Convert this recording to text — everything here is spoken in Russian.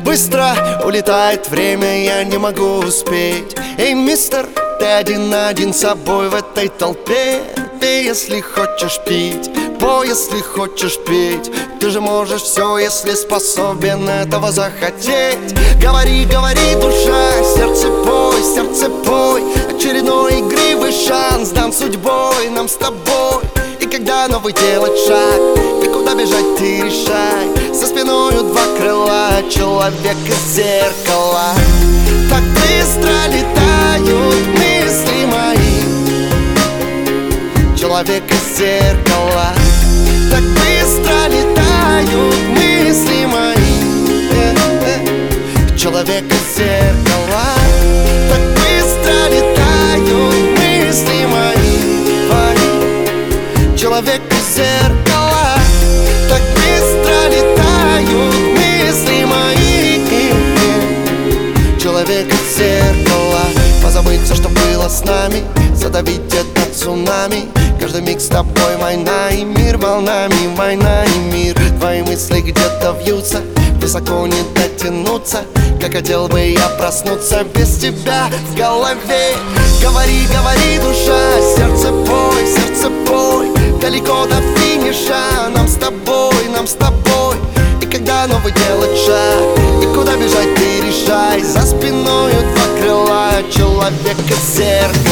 Быстро улетает время, я не могу успеть. Эй, мистер, ты один на один с собой в этой толпе. Пей, если хочешь пить, пой, если хочешь петь. Ты же можешь все, если способен этого захотеть. Говори, говори, душа, сердце пой. Очередной игривый шанс дан судьбой нам с тобой. И когда новый делать шаг, и куда бежать ты решай. За спиною два крыла, человек из зеркала. Так быстро летают мысли мои, человек из зеркала. Так быстро летают мысли мои, человек из зеркала. Так быстро летают мысли мои, человек из зеркала. Так быстро летают мысли мои, человек из зеркала. Позабыть все, что было с нами, задавить это цунами. Каждый миг с тобой война и мир волнами, война и мир. Твои мысли где-то вьются, высоко не дотянуться. Как хотел бы я проснуться без тебя в голове. Говори, говори, душа, сердце пой. Далеко до финиша, нам с тобой, нам с тобой. И когда новый делать шаг, и куда бежать ты решай. За спиною два крыла, человек из зеркала.